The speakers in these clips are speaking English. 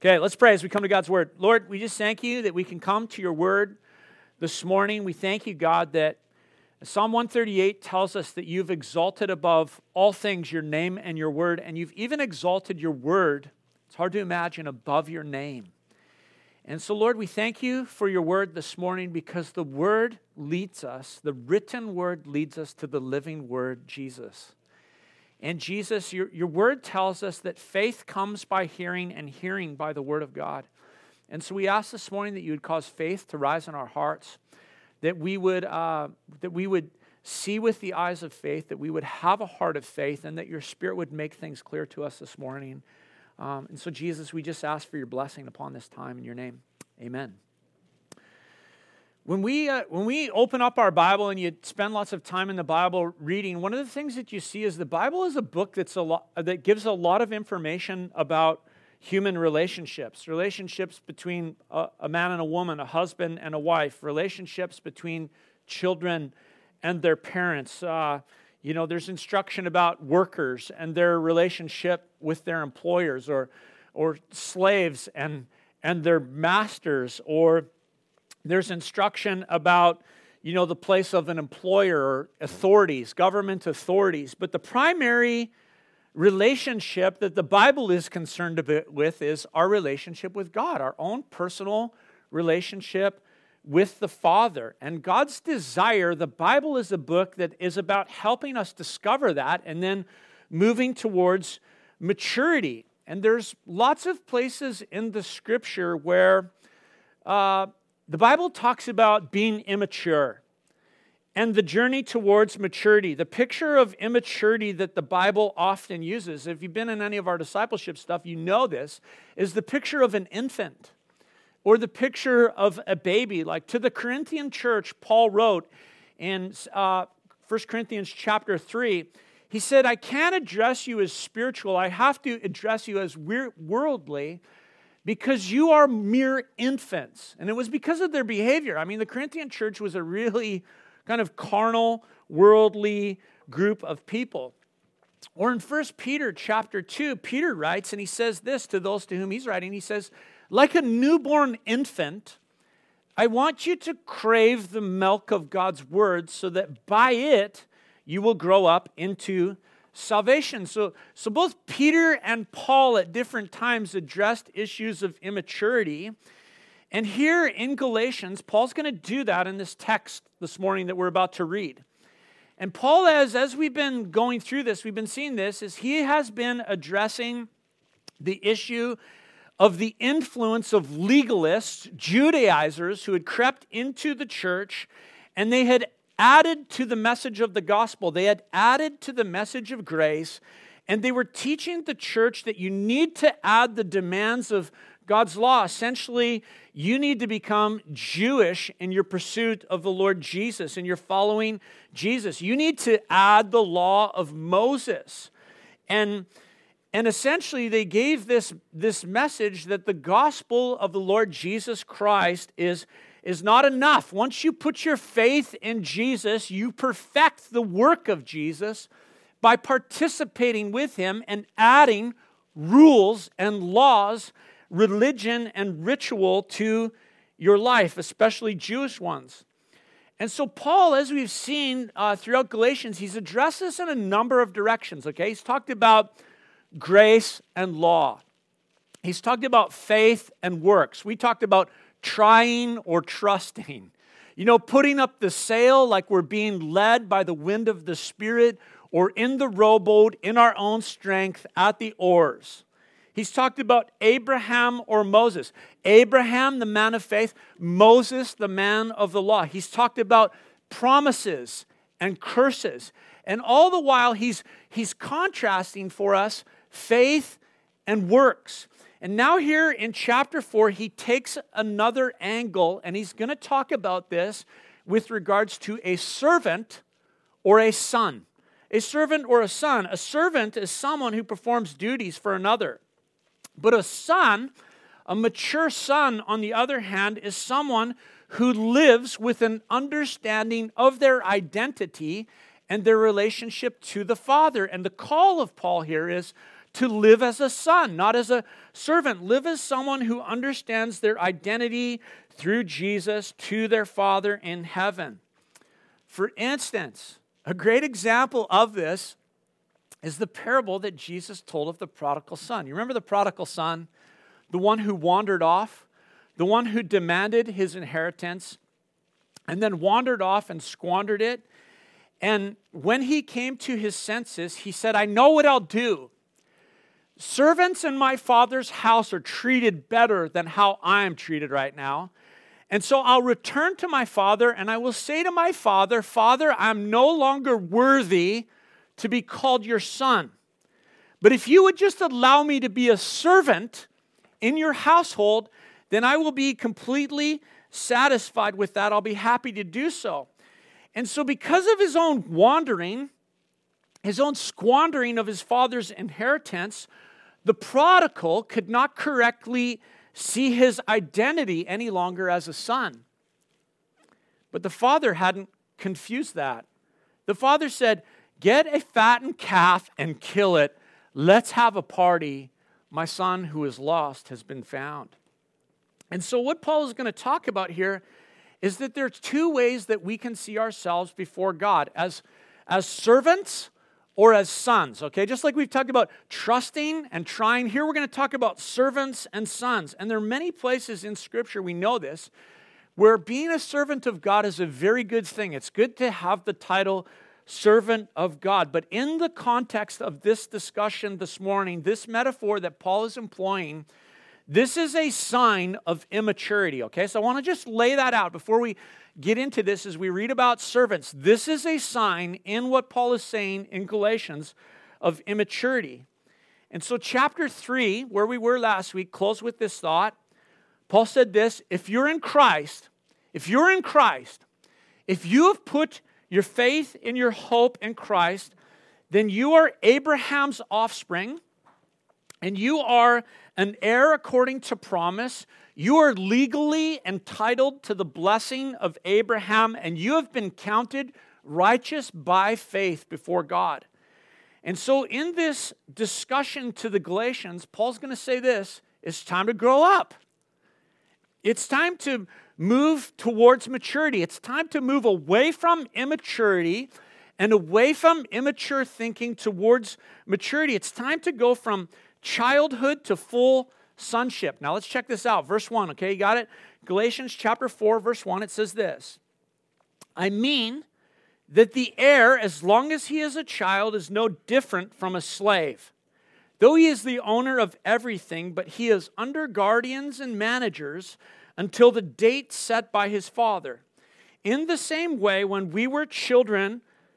Okay, let's pray as we come to God's Word. Lord, we just thank you that we can come to your Word this morning. We thank you, God, that Psalm 138 tells us that you've exalted above all things your name and your Word, and you've even exalted your Word, it's hard to imagine, above your name. And so, Lord, we thank you for your Word this morning because the Word leads us, the written Word leads us to the living Word, Jesus. And Jesus, your Word tells us that faith comes by hearing and hearing by the Word of God. And so we ask this morning that you would cause faith to rise in our hearts, that we would see with the eyes of faith, that we would have a heart of faith, and that your Spirit would make things clear to us this morning. And so, Jesus, we just ask for your blessing upon this time in your name. Amen. When we open up our Bible and you spend lots of time in the Bible reading, one of the things that you see is the Bible is a book that gives a lot of information about human relationships between a man and a woman, a husband and a wife, relationships between children and their parents. There's instruction about workers and their relationship with their employers, or slaves and their masters, or there's instruction about, the place of an employer or authorities, government authorities. But the primary relationship that the Bible is concerned with is our relationship with God, our own personal relationship with the Father. And God's desire, the Bible is a book that is about helping us discover that and then moving towards maturity. And there's lots of places in the Scripture where the Bible talks about being immature and the journey towards maturity. The picture of immaturity that the Bible often uses, if you've been in any of our discipleship stuff, you know this, is the picture of an infant or the picture of a baby. Like to the Corinthian church, Paul wrote in 1 Corinthians chapter 3, he said, I can't address you as spiritual, I have to address you as worldly, because you are mere infants. And it was because of their behavior. I mean, the Corinthian church was a really kind of carnal, worldly group of people. Or in 1 Peter chapter 2, Peter writes, and he says this to those to whom he's writing. He says, like a newborn infant, I want you to crave the milk of God's word so that by it you will grow up into salvation. So both Peter and Paul at different times addressed issues of immaturity. And here in Galatians, Paul's going to do that in this text this morning that we're about to read. And Paul, as we've been going through this, we've been seeing this, is he has been addressing the issue of the influence of legalists, Judaizers, who had crept into the church, and they had added to the message of the gospel. They had added to the message of grace, and they were teaching the church that you need to add the demands of God's law. Essentially, you need to become Jewish in your pursuit of the Lord Jesus, and you're following Jesus. You need to add the law of Moses. And essentially, they gave this message that the gospel of the Lord Jesus Christ is not enough. Once you put your faith in Jesus, you perfect the work of Jesus by participating with him and adding rules and laws, religion and ritual to your life, especially Jewish ones. And so Paul, as we've seen throughout Galatians, he's addressed this in a number of directions, okay? He's talked about grace and law. He's talked about faith and works. We talked about trying or trusting. Putting up the sail like we're being led by the wind of the Spirit, or in the rowboat in our own strength at the oars. He's talked about Abraham or Moses. Abraham, the man of faith. Moses, the man of the law. He's talked about promises and curses. And all the while, he's contrasting for us faith and works. And now here in chapter 4, he takes another angle, and he's going to talk about this with regards to a servant or a son. A servant or a son. A servant is someone who performs duties for another. But a son, a mature son, on the other hand, is someone who lives with an understanding of their identity and their relationship to the Father. And the call of Paul here is to live as a son, not as a servant. Live as someone who understands their identity through Jesus to their Father in heaven. For instance, a great example of this is the parable that Jesus told of the prodigal son. You remember the prodigal son, the one who wandered off, the one who demanded his inheritance and then wandered off and squandered it. And when he came to his senses, he said, I know what I'll do. Servants in my father's house are treated better than how I am treated right now. And so I'll return to my father and I will say to my father, Father, I'm no longer worthy to be called your son. But if you would just allow me to be a servant in your household, then I will be completely satisfied with that. I'll be happy to do so. And so because of his own wandering, his own squandering of his father's inheritance, the prodigal could not correctly see his identity any longer as a son. But the father hadn't confused that. The father said, get a fattened calf and kill it. Let's have a party. My son who is lost has been found. And so what Paul is going to talk about here is that there's two ways that we can see ourselves before God, as servants or as sons, okay? Just like we've talked about trusting and trying, here we're going to talk about servants and sons. And there are many places in Scripture, we know this, where being a servant of God is a very good thing. It's good to have the title servant of God. But in the context of this discussion this morning, this metaphor that Paul is employing, this is a sign of immaturity, okay? So I want to just lay that out before we get into this as we read about servants. This is a sign in what Paul is saying in Galatians of immaturity. And so chapter 3, where we were last week, close with this thought. Paul said this, if you're in Christ, if you have put your faith and your hope in Christ, then you are Abraham's offspring, and you are an heir according to promise. You are legally entitled to the blessing of Abraham, and you have been counted righteous by faith before God. And so in this discussion to the Galatians, Paul's going to say this, it's time to grow up. It's time to move towards maturity. It's time to move away from immaturity and away from immature thinking towards maturity. It's time to go from childhood to full sonship. Now let's check this out. Verse 1, okay, you got it? Galatians chapter 4, verse 1, it says this. I mean that the heir, as long as he is a child, is no different from a slave. Though he is the owner of everything, but he is under guardians and managers until the date set by his father. In the same way, when we were children,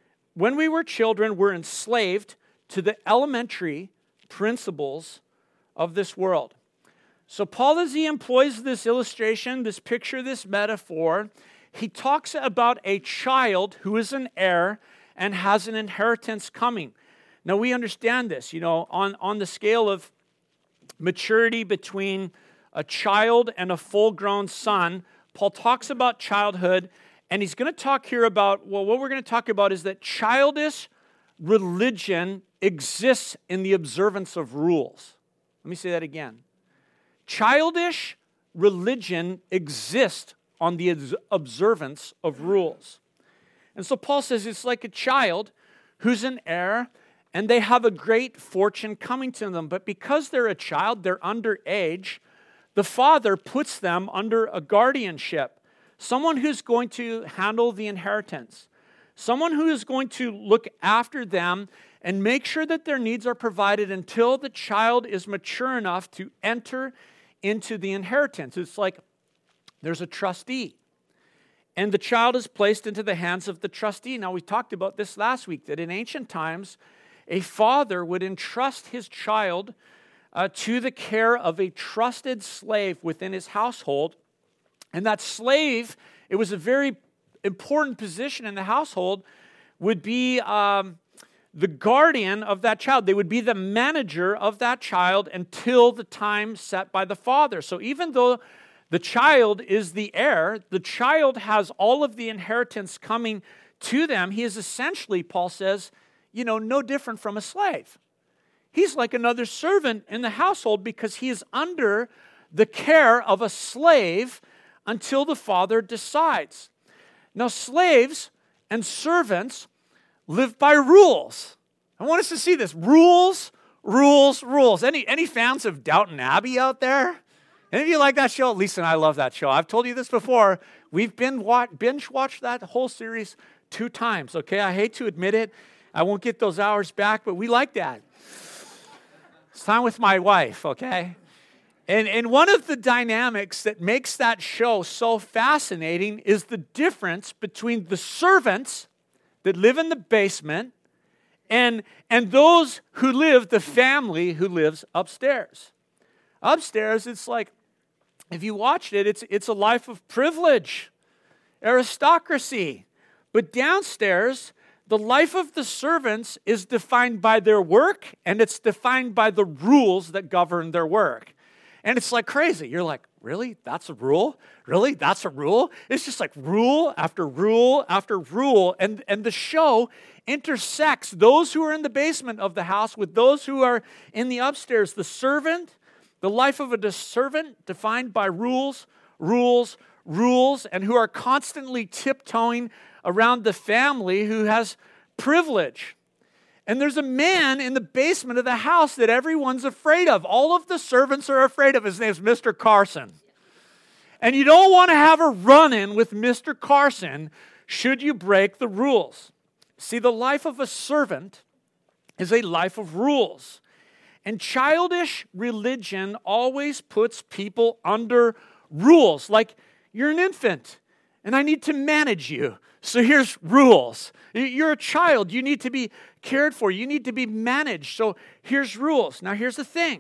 we're enslaved to the elementary principles of this world. So Paul, as he employs this illustration, this picture, this metaphor, he talks about a child who is an heir and has an inheritance coming. Now we understand this, on the scale of maturity between a child and a full-grown son. Paul talks about childhood, and he's going to talk here about, what we're going to talk about is that childish religion exists in the observance of rules. Let me say that again. Childish religion exists on the observance of rules. And so Paul says it's like a child who's an heir, and they have a great fortune coming to them. But because they're a child, they're underage, the father puts them under a guardianship, someone who's going to handle the inheritance, someone who is going to look after them and make sure that their needs are provided until the child is mature enough to enter into the inheritance. It's like there's a trustee, and the child is placed into the hands of the trustee. Now, we talked about this last week, that in ancient times, a father would entrust his child to the care of a trusted slave within his household. And that slave, it was a very important position in the household, would be the guardian of that child. They would be the manager of that child until the time set by the father. So even though the child is the heir, the child has all of the inheritance coming to them. He is essentially, Paul says, no different from a slave. he's like another servant in the household because he is under the care of a slave until the father decides. Now, slaves and servants live by rules. I want us to see this. Rules, rules, rules. Any fans of Downton Abbey out there? Any of you like that show? Lisa and I love that show. I've told you this before. We've binge watched that whole series 2 times, okay? I hate to admit it. I won't get those hours back, but we like that. It's time with my wife, okay? And one of the dynamics that makes that show so fascinating is the difference between the servants that live in the basement and those who live, the family who lives upstairs. Upstairs, it's like, if you watched it, it's a life of privilege, aristocracy. But downstairs, the life of the servants is defined by their work, and it's defined by the rules that govern their work. And it's like crazy. You're like, really? That's a rule? Really? That's a rule? It's just like rule after rule after rule. And the show intersects those who are in the basement of the house with those who are in the upstairs. The life of a servant defined by rules, rules, rules, and who are constantly tiptoeing around the family who has privilege. And there's a man in the basement of the house that everyone's afraid of. All of the servants are afraid of. His name's Mr. Carson. And you don't want to have a run-in with Mr. Carson should you break the rules. See, the life of a servant is a life of rules. And childish religion always puts people under rules. Like, you're an infant, and I need to manage you. So here's rules. You're a child. You need to be cared for. You need to be managed. So here's rules. Now here's the thing.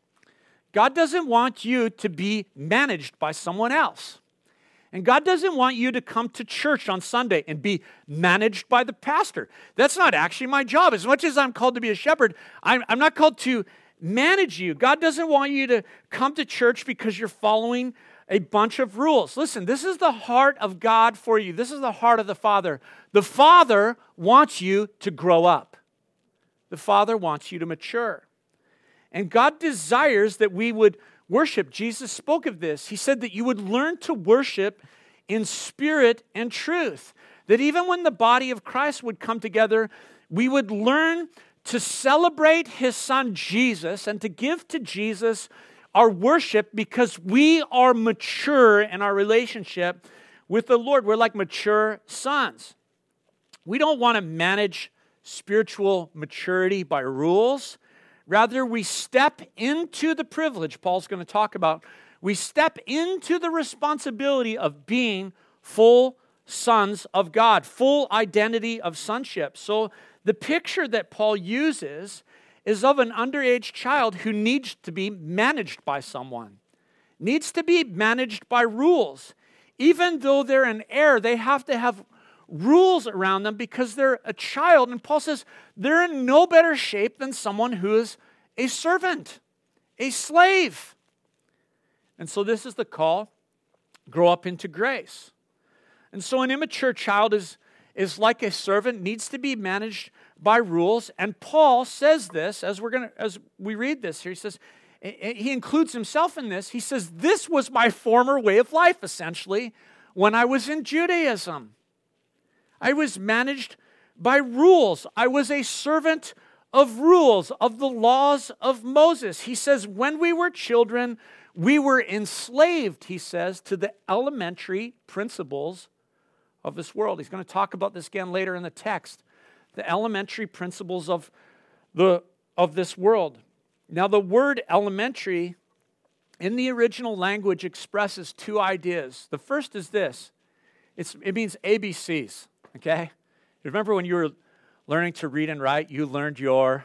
God doesn't want you to be managed by someone else. And God doesn't want you to come to church on Sunday and be managed by the pastor. That's not actually my job. As much as I'm called to be a shepherd, I'm not called to manage you. God doesn't want you to come to church because you're following a bunch of rules. Listen, this is the heart of God for you. This is the heart of the Father. The Father wants you to grow up. The Father wants you to mature. And God desires that we would worship. Jesus spoke of this. He said that you would learn to worship in spirit and truth. That even when the body of Christ would come together, we would learn to celebrate His Son Jesus and to give to Jesus our worship because we are mature in our relationship with the Lord. We're like mature sons. We don't want to manage spiritual maturity by rules. Rather, we step into the privilege Paul's going to talk about. We step into the responsibility of being full sons of God, full identity of sonship. So the picture that Paul uses is of an underage child who needs to be managed by someone, needs to be managed by rules. Even though they're an heir, they have to have rules around them because they're a child. And Paul says they're in no better shape than someone who is a servant, a slave. And so this is the call, grow up into grace. And so an immature child is like a servant, needs to be managed by rules. And Paul says this as we read this here. He says, he includes himself in this. He says, this was my former way of life, essentially, when I was in Judaism. I was managed by rules. I was a servant of rules, of the laws of Moses. He says, when we were children, we were enslaved, he says, to the elementary principles of this world. He's going to talk about this again later in the text. The elementary principles of this world. Now, the word elementary in the original language expresses 2 ideas. The first is this. It means ABCs, okay? You remember when you were learning to read and write, you learned your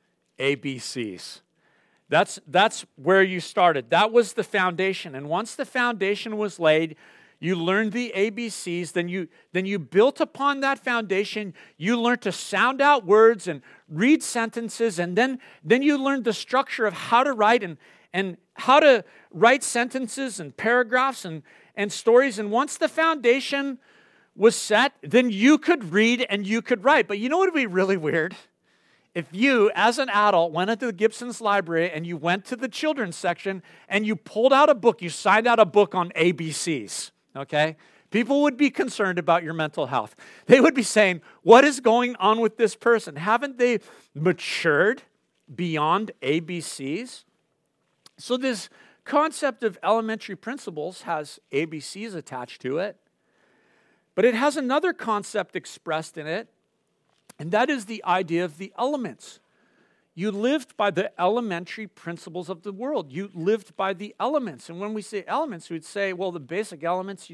ABCs. That's where you started. That was the foundation. And once the foundation was laid, you learned the ABCs, then you built upon that foundation. You learned to sound out words and read sentences, and then you learned the structure of how to write and how to write sentences and paragraphs and stories. And once the foundation was set, then you could read and you could write. But you know what would be really weird? if you, as an adult, went into the Gibson's library and you went to the children's section and you pulled out a book, you signed out a book on ABCs, okay? People would be concerned about your mental health. They would be saying, what is going on with this person? Haven't they matured beyond ABCs? So this concept of elementary principles has ABCs attached to it, but it has another concept expressed in it, and that is the idea of the elements. You lived by the elementary principles of the world. You lived by the elements. And when we say elements, we'd say, well, the basic elements,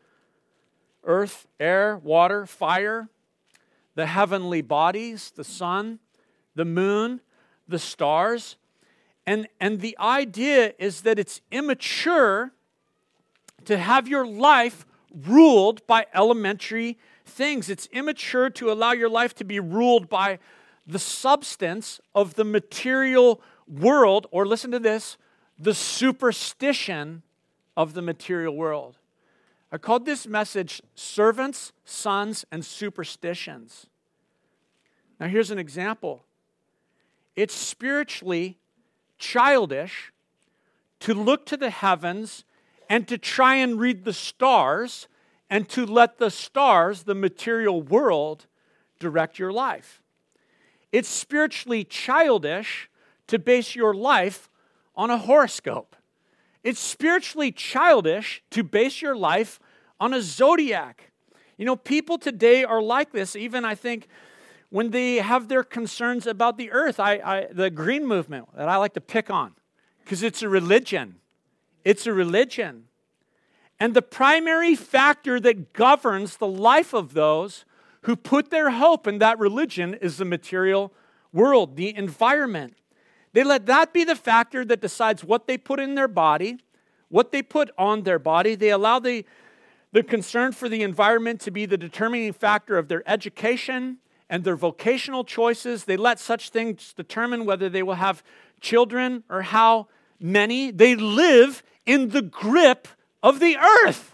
earth, air, water, fire, the heavenly bodies, the sun, the moon, the stars. And the idea is that it's immature to have your life ruled by elementary things. It's immature to allow your life to be ruled by the substance of the material world, or listen to this, the superstition of the material world. I called this message Servants, Sons, and Superstitions. Now here's an example. It's spiritually childish to look to the heavens and to try and read the stars and to let the stars, the material world, direct your life. It's spiritually childish to base your life on a horoscope. It's spiritually childish to base your life on a zodiac. People today are like this, even I think when they have their concerns about the earth. The green movement that I like to pick on, because it's a religion. It's a religion. And the primary factor that governs the life of those who put their hope in that religion is the material world, the environment. They let that be the factor that decides what they put in their body, what they put on their body. They allow the concern for the environment to be the determining factor of their education and their vocational choices. They let such things determine whether they will have children or how many. They live in the grip of the earth.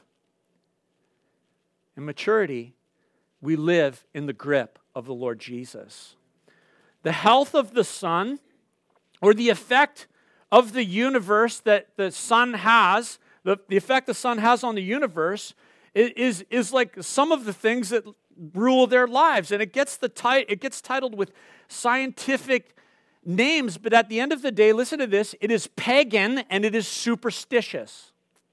In maturity, we live in the grip of the Lord Jesus. The health of the sun, or the effect of the universe that the sun has, the effect the sun has on the universe, is like some of the things that rule their lives. And it gets titled with scientific names, but at the end of the day, listen to this, it is pagan and it is superstitious.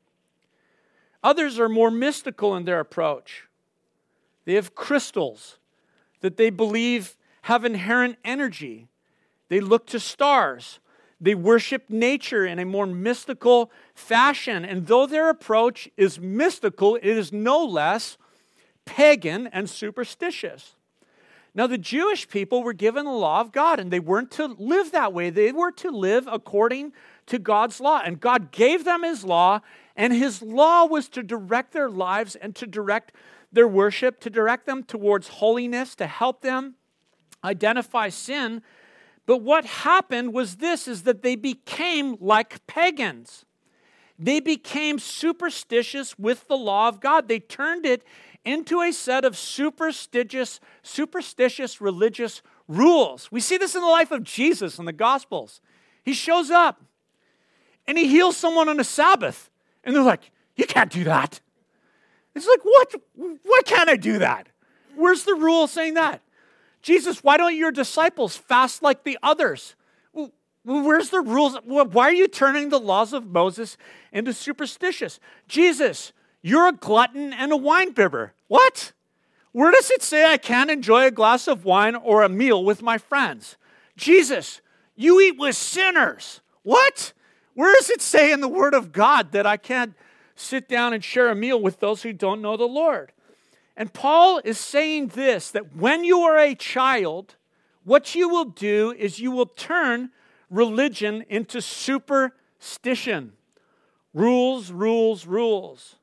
Others are more mystical in their approach. They have crystals that they believe have inherent energy. They look to stars. They worship nature in a more mystical fashion. And though their approach is mystical, it is no less pagan and superstitious. Now, the Jewish people were given the law of God, and they weren't to live that way. They were to live according to God's law. And God gave them His law, and His law was to direct their lives and to direct their worship, to direct them towards holiness, to help them identify sin. But what happened was this, is that they became like pagans. They became superstitious with the law of God. They turned it into a set of superstitious religious rules. We see this in the life of Jesus in the Gospels. He shows up and He heals someone on a Sabbath. And they're like, you can't do that. It's like, what? Why can't I do that? Where's the rule saying that? Jesus, why don't your disciples fast like the others? Well, where's the rules? Why are you turning the laws of Moses into superstitious? Jesus, you're a glutton and a wine bibber. What? Where does it say I can't enjoy a glass of wine or a meal with my friends? Jesus, you eat with sinners. What? Where does it say in the Word of God that I can't sit down and share a meal with those who don't know the Lord? And Paul is saying this, that when you are a child, what you will do is you will turn religion into superstition. Rules, rules, rules.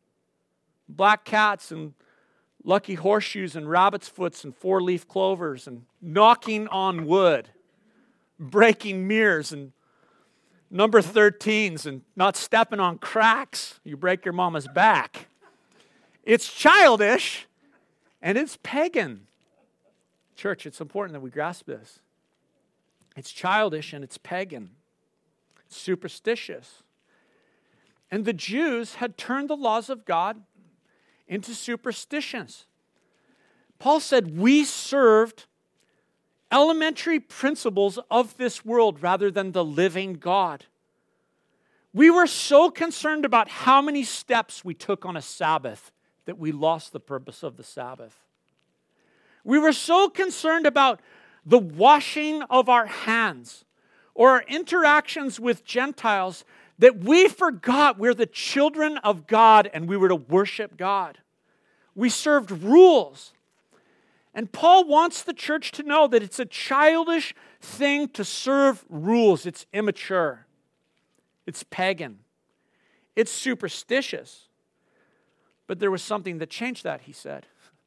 Black cats and lucky horseshoes and rabbit's foots and four-leaf clovers and knocking on wood, breaking mirrors and number 13s and not stepping on cracks. You break your mama's back. It's childish and it's pagan. Church, it's important that we grasp this. It's childish and it's pagan. It's superstitious. And the Jews had turned the laws of God into superstitions. Paul said, we served elementary principles of this world rather than the living God. We were so concerned about how many steps we took on a Sabbath that we lost the purpose of the Sabbath. We were so concerned about the washing of our hands or our interactions with Gentiles that we forgot we're the children of God and we were to worship God. We served rules. And Paul wants the church to know that it's a childish thing to serve rules. It's immature. It's pagan. It's superstitious. But there was something that changed that, he said.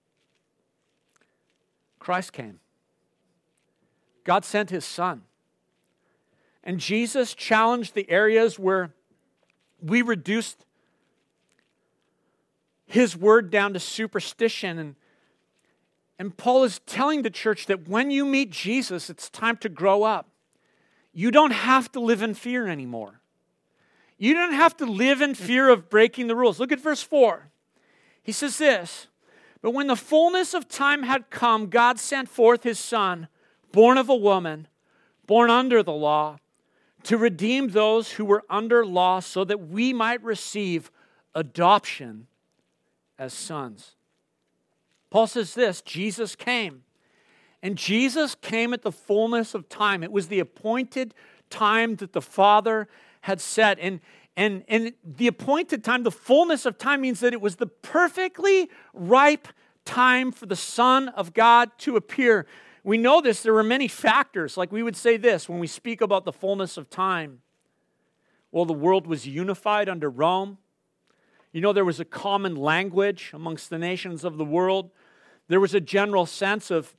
Christ came. God sent His Son. And Jesus challenged the areas where we reduced His word down to superstition. And Paul is telling the church that when you meet Jesus, it's time to grow up. You don't have to live in fear anymore. You don't have to live in fear of breaking the rules. Look at verse 4. He says this, but when the fullness of time had come, God sent forth His Son, born of a woman, born under the law, to redeem those who were under law so that we might receive adoption as sons. Paul says this, Jesus came. And Jesus came at the fullness of time. It was the appointed time that the Father had set. And the appointed time, the fullness of time, means that it was the perfectly ripe time for the Son of God to appear. We know this. There were many factors. Like we would say this when we speak about the fullness of time. Well, the world was unified under Rome. You know, there was a common language amongst the nations of the world. There was a general sense of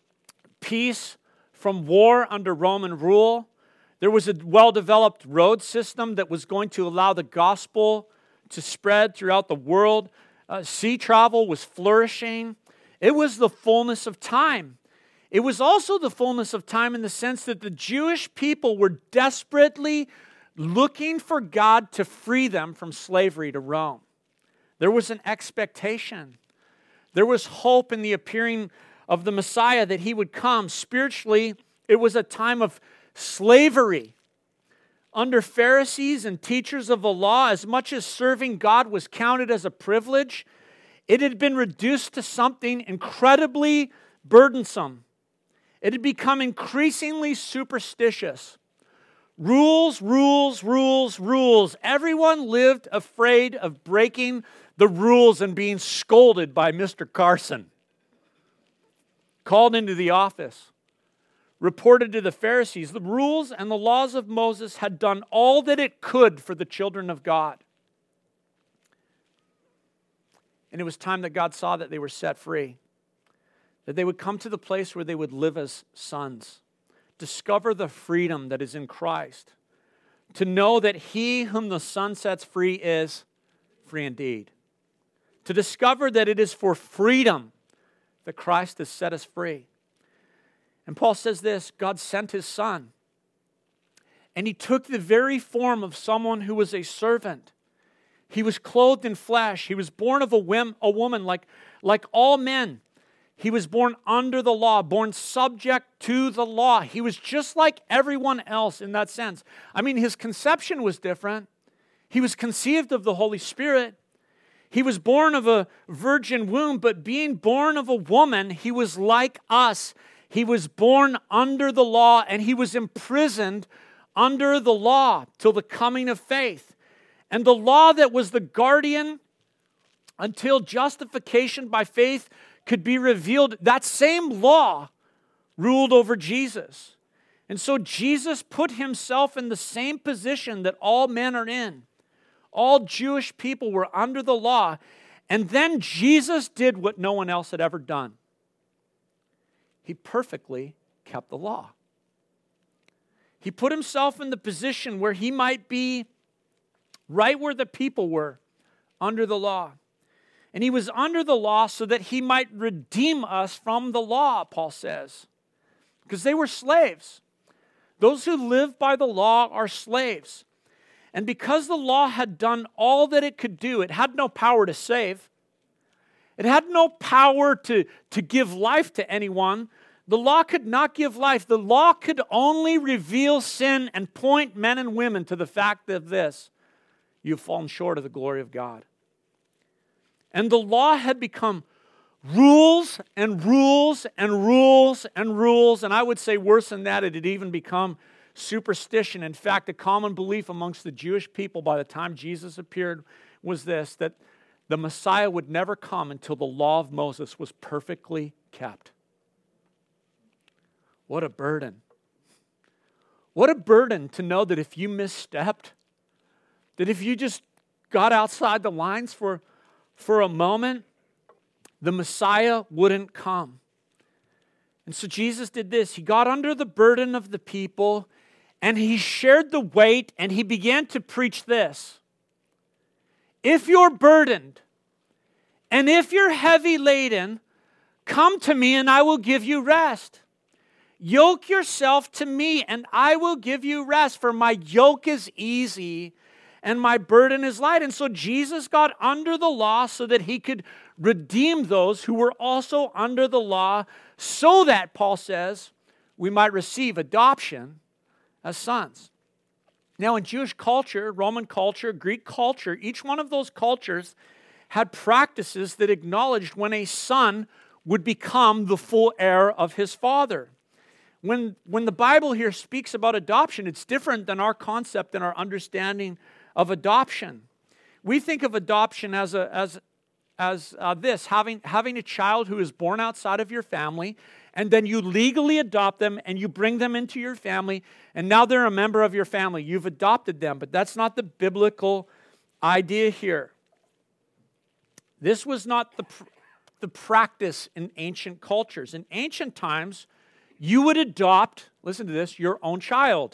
peace from war under Roman rule. There was a well-developed road system that was going to allow the gospel to spread throughout the world. Sea travel was flourishing. It was the fullness of time. It was also the fullness of time in the sense that the Jewish people were desperately looking for God to free them from slavery to Rome. There was an expectation. There was hope in the appearing of the Messiah that He would come. Spiritually, it was a time of slavery. Under Pharisees and teachers of the law, as much as serving God was counted as a privilege, it had been reduced to something incredibly burdensome. It had become increasingly superstitious. Rules, rules, rules, rules. Everyone lived afraid of breaking the rules and being scolded by Mr. Carson. Called into the office. Reported to the Pharisees, the rules and the laws of Moses had done all that it could for the children of God. And it was time that God saw that they were set free. That they would come to the place where they would live as sons. Discover the freedom that is in Christ. To know that He whom the Son sets free is free indeed. To discover that it is for freedom that Christ has set us free. And Paul says this, God sent His Son. And He took the very form of someone who was a servant. He was clothed in flesh. He was born of a woman like all men. He was born under the law, born subject to the law. He was just like everyone else in that sense. I mean, His conception was different. He was conceived of the Holy Spirit. He was born of a virgin womb, but being born of a woman, He was like us. He was born under the law, and He was imprisoned under the law till the coming of faith. And the law that was the guardian until justification by faith could be revealed, that same law ruled over Jesus. And so Jesus put Himself in the same position that all men are in. All Jewish people were under the law. And then Jesus did what no one else had ever done. He perfectly kept the law. He put Himself in the position where He might be right where the people were, under the law. And He was under the law so that He might redeem us from the law, Paul says. Because they were slaves. Those who live by the law are slaves. And because the law had done all that it could do, it had no power to save. It had no power to give life to anyone. The law could not give life. The law could only reveal sin and point men and women to the fact of this: you've fallen short of the glory of God. And the law had become rules and rules and rules and rules. And I would say worse than that, it had even become superstition. In fact, a common belief amongst the Jewish people by the time Jesus appeared was this: that the Messiah would never come until the law of Moses was perfectly kept. What a burden. What a burden to know that if you misstepped, that if you just got outside the lines for a moment, the Messiah wouldn't come. And so Jesus did this. He got under the burden of the people, and he shared the weight, and he began to preach this: if you're burdened, and if you're heavy laden, come to me and I will give you rest. Yoke yourself to me and I will give you rest, for my yoke is easy and my burden is light. And so Jesus got under the law so that he could redeem those who were also under the law, so that, Paul says, we might receive adoption as sons. Now, in Jewish culture, Roman culture, Greek culture, each one of those cultures had practices that acknowledged when a son would become the full heir of his father. When the Bible here speaks about adoption, it's different than our concept and our understanding of adoption. We think of adoption as this: having a child who is born outside of your family, and then you legally adopt them and you bring them into your family, and now they're a member of your family. You've adopted them, but that's not the biblical idea here. This was not the practice in ancient cultures. In ancient times, you would adopt, listen to this, your own child.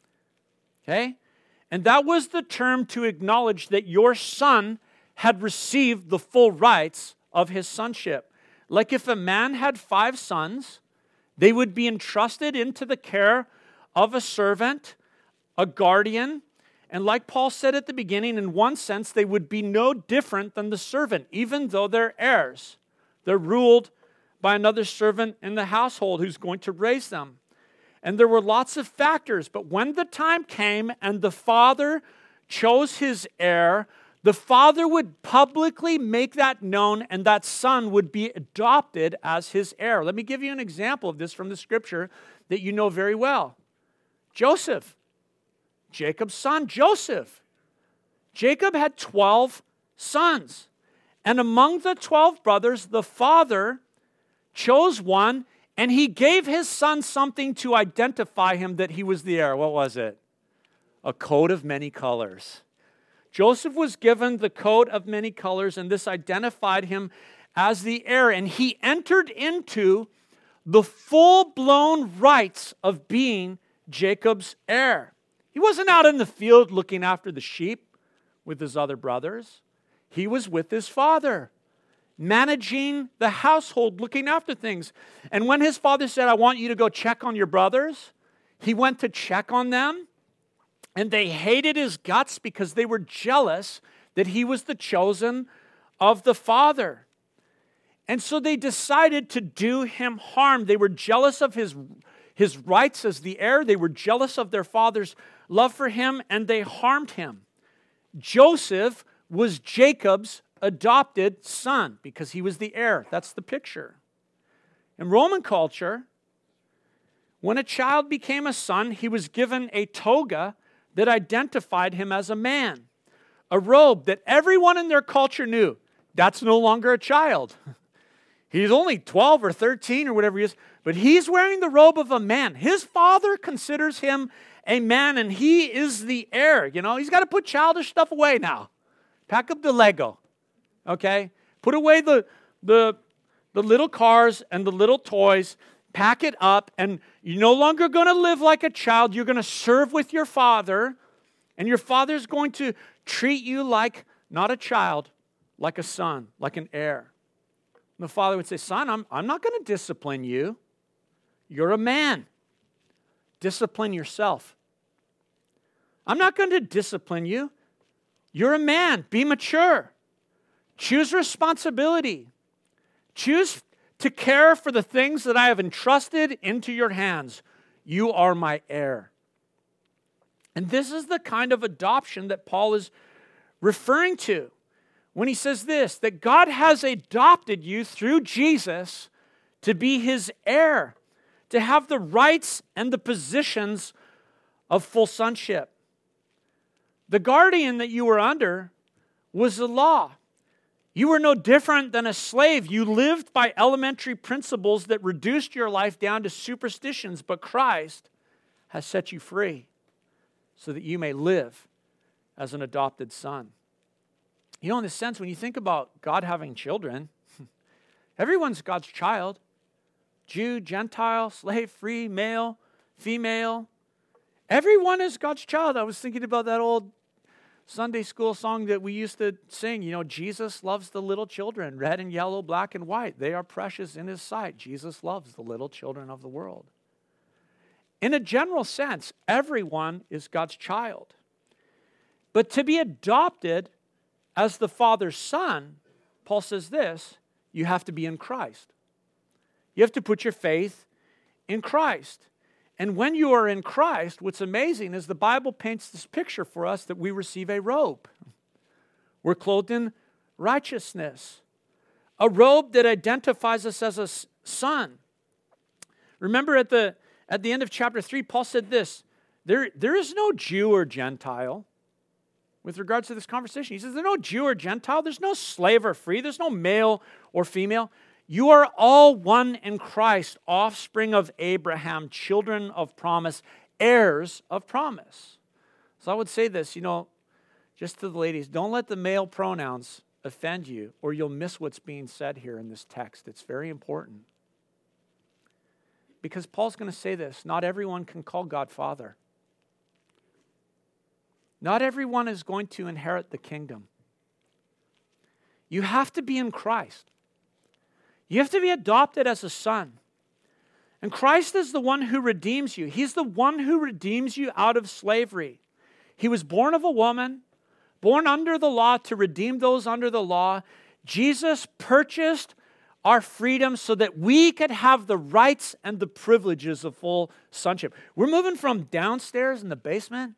Okay? And that was the term to acknowledge that your son had received the full rights of his sonship. Like if a man had 5 sons, they would be entrusted into the care of a servant, a guardian, and like Paul said at the beginning, in one sense, they would be no different than the servant, even though they're heirs. They're ruled by another servant in the household who's going to raise them. And there were lots of factors, but when the time came and the father chose his heir, the father would publicly make that known, and that son would be adopted as his heir. Let me give you an example of this from the scripture that you know very well. Joseph, Jacob's son, Joseph. Jacob had 12 sons. And among the 12 brothers, the father chose one, and he gave his son something to identify him that he was the heir. What was it? A coat of many colors. Joseph was given the coat of many colors, and this identified him as the heir. And he entered into the full-blown rights of being Jacob's heir. He wasn't out in the field looking after the sheep with his other brothers. He was with his father, managing the household, looking after things. And when his father said, I want you to go check on your brothers, he went to check on them. And they hated his guts because they were jealous that he was the chosen of the father. And so they decided to do him harm. They were jealous of his rights as the heir. They were jealous of their father's love for him, and they harmed him. Joseph was Jacob's adopted son because he was the heir. That's the picture. In Roman culture, when a child became a son, he was given a toga that identified him as a man, a robe that everyone in their culture knew. That's no longer a child. He's only 12 or 13 or whatever he is, but he's wearing the robe of a man. His father considers him a man, and he is the heir. You know, he's got to put childish stuff away now. Pack up the Lego, okay? Put away the little cars and the little toys. Pack it up, and you're no longer going to live like a child. You're going to serve with your father, and your father's going to treat you like not a child, like a son, like an heir. And the father would say, son, I'm not going to discipline you. You're a man. discipline yourself. I'm not going to discipline you. You're a man. Be mature. Choose responsibility. Choose to care for the things that I have entrusted into your hands. You are my heir. And this is the kind of adoption that Paul is referring to when he says this, that God has adopted you through Jesus to be his heir, to have the rights and the positions of full sonship. The guardian that you were under was the law. You were no different than a slave. You lived by elementary principles that reduced your life down to superstitions, but Christ has set you free so that you may live as an adopted son. You know, in a sense, when you think about God having children, everyone's God's child. Jew, Gentile, slave, free, male, female. Everyone is God's child. I was thinking about that old Sunday school song that we used to sing. You know, Jesus loves the little children, red and yellow, black and white. They are precious in his sight. Jesus loves the little children of the world. In a general sense, everyone is God's child. But to be adopted as the Father's son, Paul says this, you have to be in Christ. You have to put your faith in Christ. And when you are in Christ, what's amazing is the Bible paints this picture for us that we receive a robe. We're clothed in righteousness. A robe that identifies us as a son. Remember at the end of chapter 3, Paul said this, there is no Jew or Gentile with regards to this conversation. He says there's no Jew or Gentile, there's no slave or free, there's no male or female. You are all one in Christ, offspring of Abraham, children of promise, heirs of promise. So I would say this, just to the ladies, don't let the male pronouns offend you or you'll miss what's being said here in this text. It's very important. Because Paul's going to say this, not everyone can call God Father. Not everyone is going to inherit the kingdom. You have to be in Christ. You have to be adopted as a son. And Christ is the one who redeems you. He's the one who redeems you out of slavery. He was born of a woman, born under the law to redeem those under the law. Jesus purchased our freedom so that we could have the rights and the privileges of full sonship. We're moving from downstairs in the basement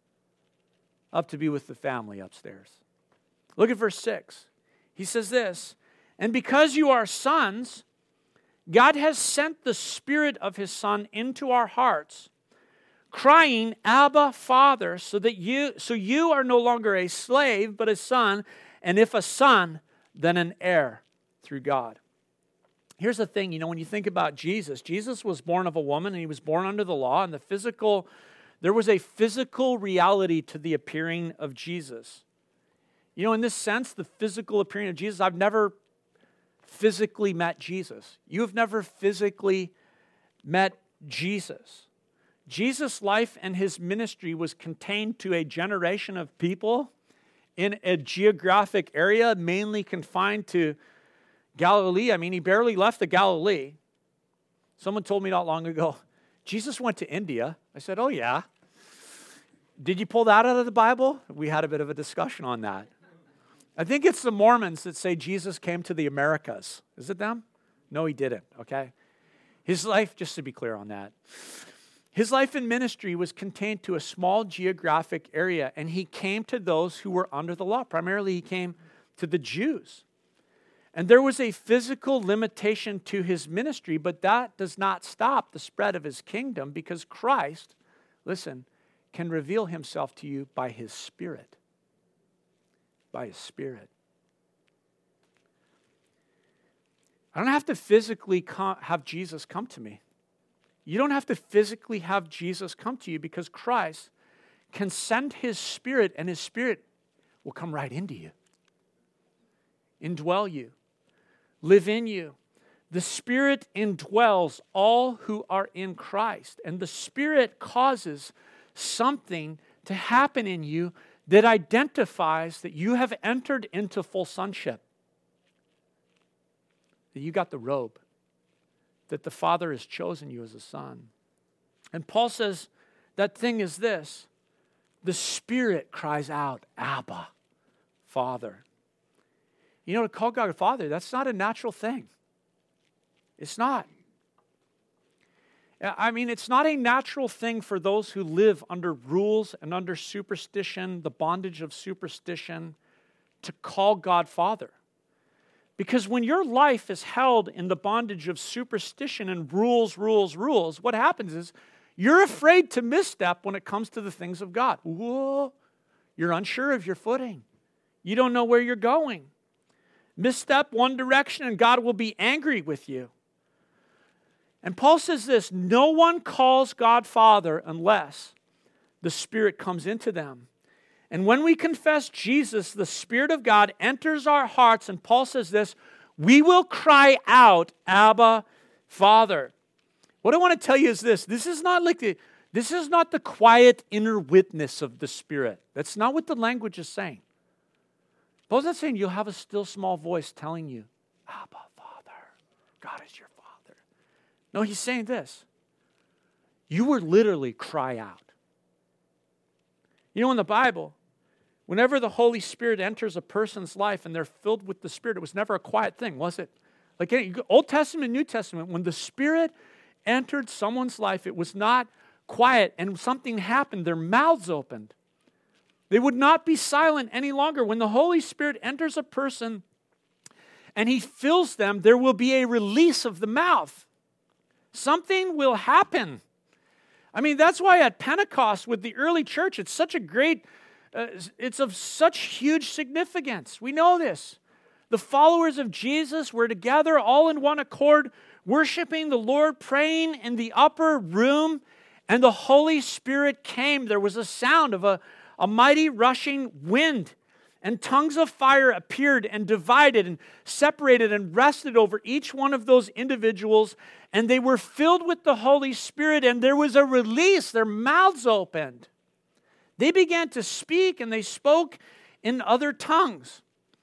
up to be with the family upstairs. Look at verse 6. He says this, and because you are sons, God has sent the Spirit of His Son into our hearts, crying, Abba, Father, so you are no longer a slave, but a son, and if a son, then an heir through God. Here's the thing, when you think about Jesus, Jesus was born of a woman, and He was born under the law, and there was a physical reality to the appearing of Jesus. In this sense, the physical appearing of Jesus, I've never physically met Jesus. You have never physically met Jesus. Jesus' life and His ministry was contained to a generation of people in a geographic area, mainly confined to Galilee. He barely left the Galilee. Someone told me not long ago, Jesus went to India. I said, oh yeah. Did you pull that out of the Bible? We had a bit of a discussion on that. I think it's the Mormons that say Jesus came to the Americas. Is it them? No, He didn't, okay? His life, just to be clear on that, His life and ministry was contained to a small geographic area, and He came to those who were under the law. Primarily, He came to the Jews. And there was a physical limitation to His ministry, but that does not stop the spread of His kingdom because Christ, listen, can reveal Himself to you by His Spirit. By His Spirit. I don't have to physically have Jesus come to me. You don't have to physically have Jesus come to you because Christ can send His Spirit and His Spirit will come right into you. Indwell you. Live in you. The Spirit indwells all who are in Christ. And the Spirit causes something to happen in you that identifies that you have entered into full sonship. That you got the robe. That the Father has chosen you as a son. And Paul says that thing is this. The Spirit cries out, Abba, Father. You know, to call God a Father, that's not a natural thing. It's not. I mean, it's not a natural thing for those who live under rules and under superstition, the bondage of superstition, to call God Father. Because when your life is held in the bondage of superstition and rules, what happens is you're afraid to misstep when it comes to the things of God. Whoa, you're unsure of your footing. You don't know where you're going. Misstep one direction and God will be angry with you. And Paul says this, no one calls God Father unless the Spirit comes into them. And when we confess Jesus, the Spirit of God enters our hearts, and Paul says this, we will cry out, Abba, Father. What I want to tell you is this, this is not the quiet inner witness of the Spirit. That's not what the language is saying. Paul's not saying you'll have a still small voice telling you, Abba, Father, God is your Father. No, he's saying this. You will literally cry out. You know, in the Bible, whenever the Holy Spirit enters a person's life and they're filled with the Spirit, it was never a quiet thing, was it? Like Old Testament, New Testament, when the Spirit entered someone's life, it was not quiet and something happened. Their mouths opened. They would not be silent any longer. When the Holy Spirit enters a person and he fills them, there will be a release of the mouth. Something will happen. I mean, that's why at Pentecost with the early church, it's such a great, it's of such huge significance. We know this. The followers of Jesus were together all in one accord, worshiping the Lord, praying in the upper room, and the Holy Spirit came. There was a sound of a mighty rushing wind, and tongues of fire appeared and divided and separated and rested over each one of those individuals, and they were filled with the Holy Spirit, and there was a release. Their mouths opened. They began to speak, and they spoke in other tongues.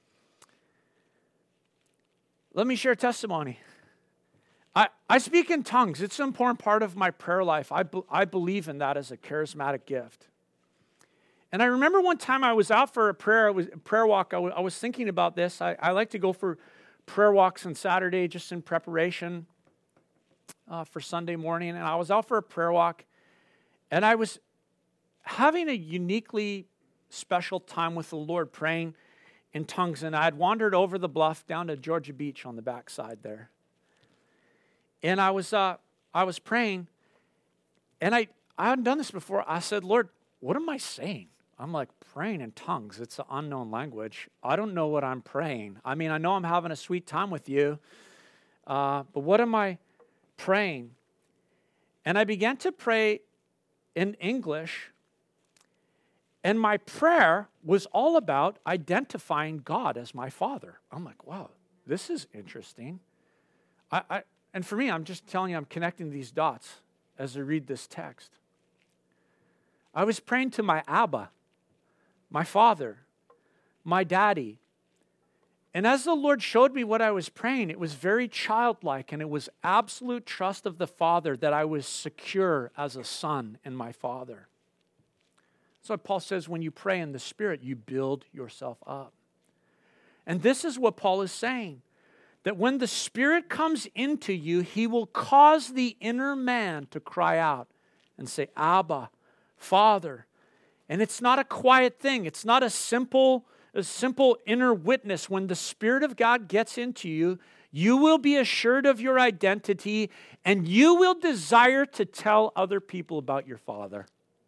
Let me share a testimony. I speak in tongues. It's an important part of my prayer life. I believe in that as a charismatic gift. And I remember one time I was out for a prayer walk. I was thinking about this. I like to go for prayer walks on Saturday just in preparation for Sunday morning. And I was out for a prayer walk. And I was having a uniquely special time with the Lord, praying in tongues. And I had wandered over the bluff down to Georgia Beach on the backside there. And I was praying. And I hadn't done this before. I said, Lord, what am I saying? I'm like praying in tongues. It's an unknown language. I don't know what I'm praying. I mean, I know I'm having a sweet time with you, but what am I praying? And I began to pray in English, and my prayer was all about identifying God as my Father. I'm like, wow, this is interesting. And for me, I'm just telling you, I'm connecting these dots as I read this text. I was praying to my Abba, my Father, my Daddy. And as the Lord showed me what I was praying, it was very childlike, and it was absolute trust of the Father that I was secure as a son in my Father. So Paul says, when you pray in the Spirit, you build yourself up. And this is what Paul is saying, that when the Spirit comes into you, He will cause the inner man to cry out and say, Abba, Father. And it's not a quiet thing. It's not a simple inner witness. When the Spirit of God gets into you, you will be assured of your identity, and you will desire to tell other people about your Father.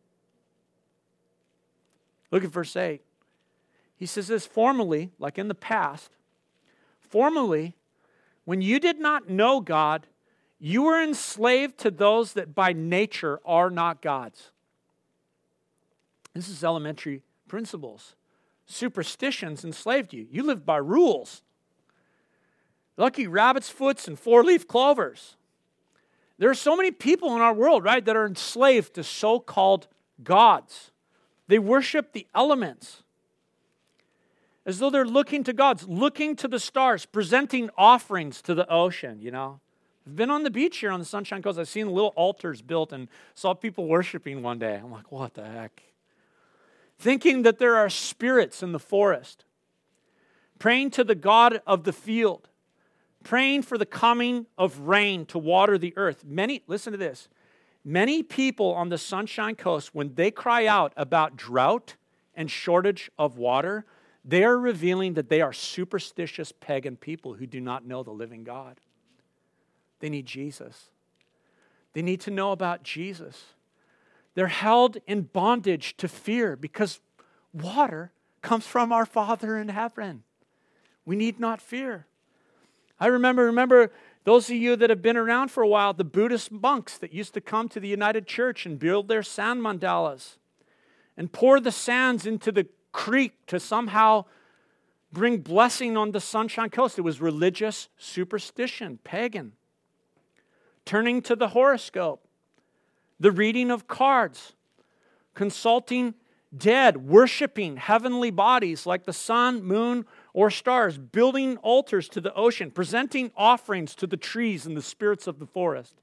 Look at verse 8. He says this, formerly, like in the past, formerly, when you did not know God, you were enslaved to those that by nature are not God's. This is elementary principles. Superstitions enslaved you. You lived by rules. Lucky rabbit's foots and four-leaf clovers. There are so many people in our world, right, that are enslaved to so-called gods. They worship the elements as though they're looking to gods, looking to the stars, presenting offerings to the ocean, I've been on the beach here on the Sunshine Coast. I've seen little altars built and saw people worshiping one day. I'm like, what the heck? Thinking that there are spirits in the forest. Praying to the God of the field. Praying for the coming of rain to water the earth. Listen to this. Many people on the Sunshine Coast, when they cry out about drought and shortage of water, they are revealing that they are superstitious pagan people who do not know the living God. They need Jesus. They need to know about Jesus. They're held in bondage to fear because water comes from our Father in heaven. We need not fear. I remember those of you that have been around for a while, the Buddhist monks that used to come to the United Church and build their sand mandalas and pour the sands into the creek to somehow bring blessing on the Sunshine Coast. It was religious superstition, pagan. Turning to the horoscope, the reading of cards, consulting dead, worshiping heavenly bodies like the sun, moon, or stars, building altars to the ocean, presenting offerings to the trees and the spirits of the forest.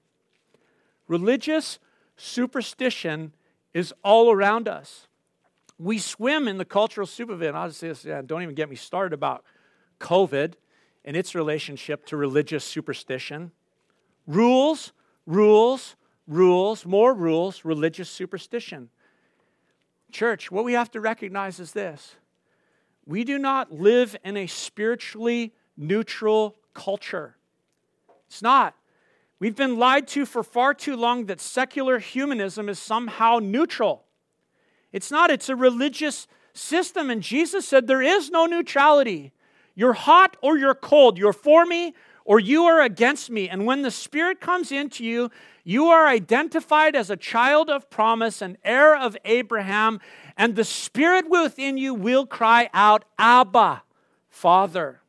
Religious superstition is all around us. We swim in the cultural supervillain. I'll just say this, don't even get me started about COVID and its relationship to religious superstition. Rules, rules, rules, more rules, religious superstition. Church, what we have to recognize is this. We do not live in a spiritually neutral culture. It's not. We've been lied to for far too long that secular humanism is somehow neutral. It's not. It's a religious system. And Jesus said there is no neutrality. You're hot or you're cold. You're for me or you are against me. And when the Spirit comes into you, you are identified as a child of promise, an heir of Abraham, and the Spirit within you will cry out, Abba, Father.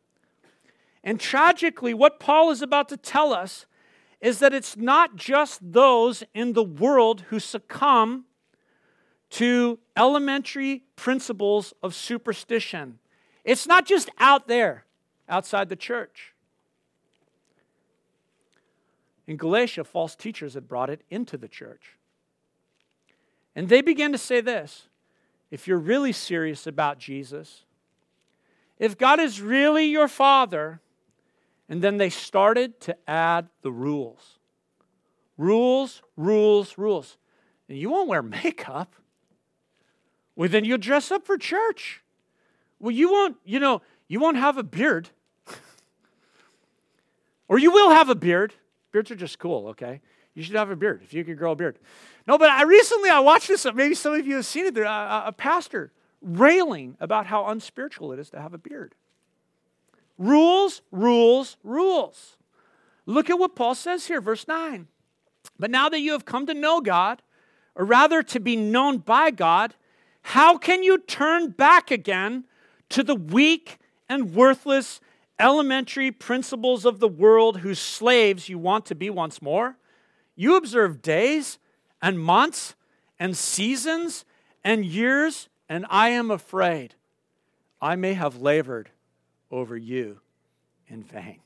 And tragically, what Paul is about to tell us is that it's not just those in the world who succumb to elementary principles of superstition. It's not just out there, outside the church. In Galatia, false teachers had brought it into the church. And they began to say this, if you're really serious about Jesus, if God is really your Father, and then they started to add the rules. Rules, rules, rules. And you won't wear makeup. Well, then you'll dress up for church. Well, you won't have a beard. Or you will have a beard. Beards are just cool, okay? You should have a beard if you could grow a beard. No, but recently I watched this. Maybe some of you have seen it. A pastor railing about how unspiritual it is to have a beard. Rules, rules, rules. Look at what Paul says here, verse 9. But now that you have come to know God, or rather to be known by God, how can you turn back again to the weak and worthless elementary principles of the world whose slaves you want to be once more? You observe days and months and seasons and years, and I am afraid I may have labored over you in vain.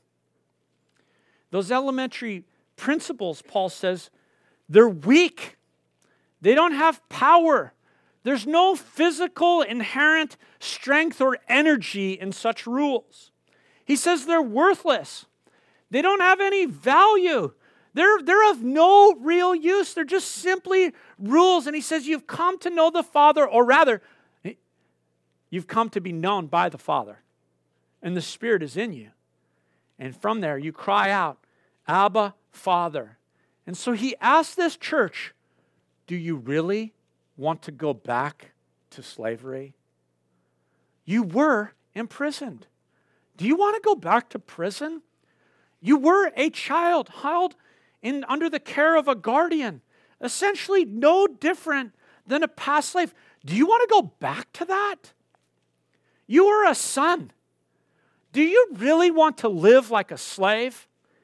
Those elementary principles, Paul says, they're weak. They don't have power. There's no physical inherent strength or energy in such rules. He says they're worthless. They don't have any value. They're of no real use. They're just simply rules. And he says you've come to know the Father, or rather, you've come to be known by the Father. And the Spirit is in you. And from there, you cry out, Abba, Father. And so he asked this church, do you really want to go back to slavery? You were imprisoned. Do you want to go back to prison? You were a child held under the care of a guardian, essentially no different than a past slave. Do you want to go back to that? You were a son. Do you really want to live like a slave?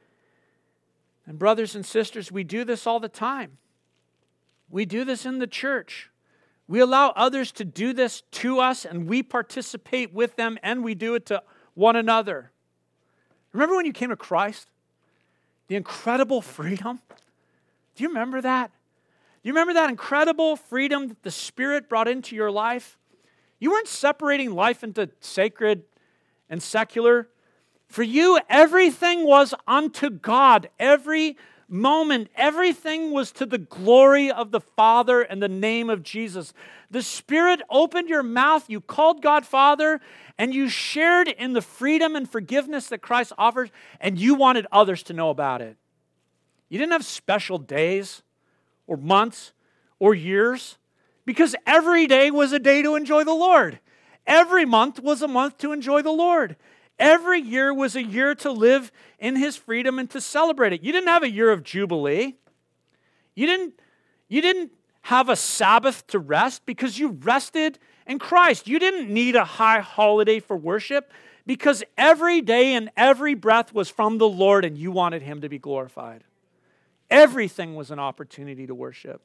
And brothers and sisters, we do this all the time. We do this in the church. We allow others to do this to us, and we participate with them, and we do it to one another. Remember when you came to Christ? The incredible freedom. Do you remember that? Do you remember that incredible freedom that the Spirit brought into your life? You weren't separating life into sacred and secular. For you, everything was unto God. Every moment, everything was to the glory of the Father and the name of Jesus. The Spirit opened your mouth, you called God Father, and you shared in the freedom and forgiveness that Christ offers, and you wanted others to know about it. You didn't have special days or months or years, because every day was a day to enjoy the Lord. Every month was a month to enjoy the Lord. Every year was a year to live in His freedom and to celebrate it. You didn't have a year of Jubilee. You didn't have a Sabbath to rest because you rested in Christ. You didn't need a high holiday for worship because every day and every breath was from the Lord and you wanted Him to be glorified. Everything was an opportunity to worship.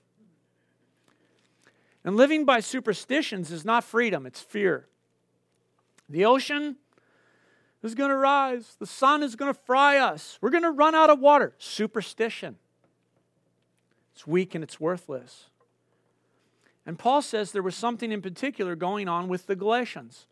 And living by superstitions is not freedom, it's fear. The ocean is going to rise. The sun is going to fry us. We're going to run out of water. Superstition. It's weak and it's worthless. And Paul says there was something in particular going on with the Galatians.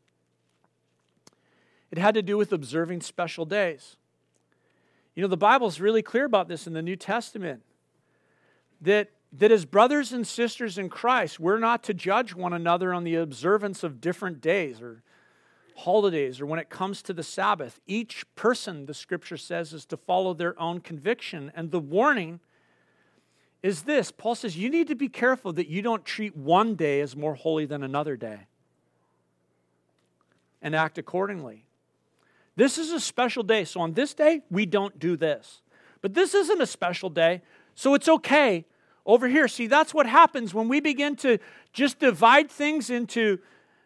It had to do with observing special days. You know, the Bible's really clear about this in the New Testament. That as brothers and sisters in Christ, we're not to judge one another on the observance of different days or holidays, or when it comes to the Sabbath. Each person, the Scripture says, is to follow their own conviction. And the warning is this. Paul says you need to be careful that you don't treat one day as more holy than another day and act accordingly. This is a special day, so on this day, we don't do this. But this isn't a special day, so it's okay over here. See, that's what happens when we begin to just divide things into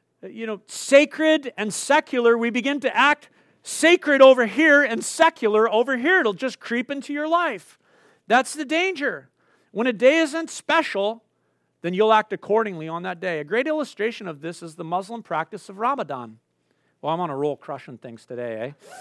sacred and secular. We begin to act sacred over here and secular over here. It'll just creep into your life. That's the danger. When a day isn't special, then you'll act accordingly on that day. A great illustration of this is the Muslim practice of Ramadan. Well, I'm on a roll crushing things today, eh?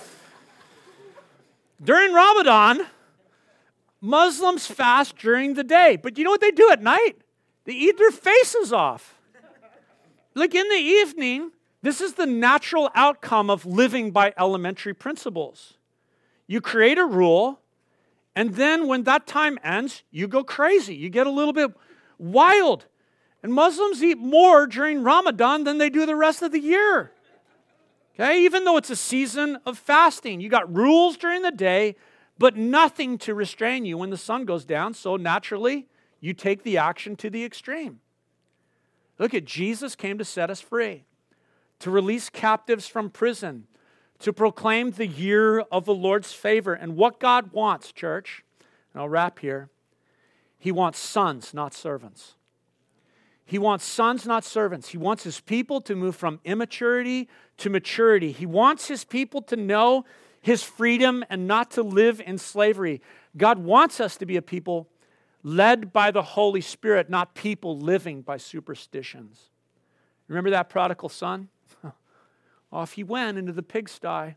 During Ramadan, Muslims fast during the day. But you know what they do at night? They eat their faces off. Like in the evening, this is the natural outcome of living by elementary principles. You create a rule, and then when that time ends, you go crazy. You get a little bit wild. And Muslims eat more during Ramadan than they do the rest of the year. Okay, even though it's a season of fasting. You got rules during the day, but nothing to restrain you when the sun goes down. So naturally, you take the action to the extreme. Look at Jesus came to set us free, to release captives from prison, to proclaim the year of the Lord's favor. And what God wants, church, and I'll wrap here, He wants sons, not servants. He wants sons, not servants. He wants His people to move from immaturity to maturity. He wants His people to know His freedom and not to live in slavery. God wants us to be a people led by the Holy Spirit, not people living by superstitions. Remember that prodigal son? Off he went into the pigsty.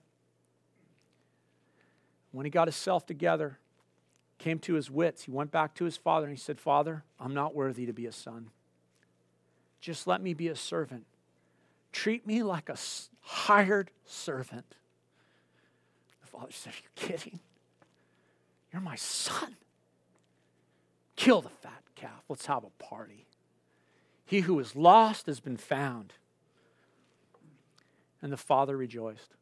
When he got himself together, came to his wits, he went back to his father and he said, "Father, I'm not worthy to be a son. Just let me be a servant. Treat me like a hired servant." The father said, "Are you kidding? You're my son. Kill the fat calf. Let's have a party. He who is lost has been found." And the father rejoiced.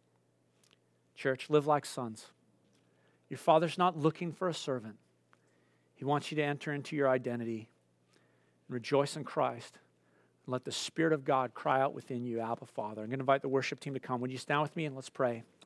Church, live like sons. Your father's not looking for a servant. He wants you to enter into your identity and rejoice in Christ. And let the Spirit of God cry out within you, Abba, Father. I'm going to invite the worship team to come. Would you stand with me and let's pray.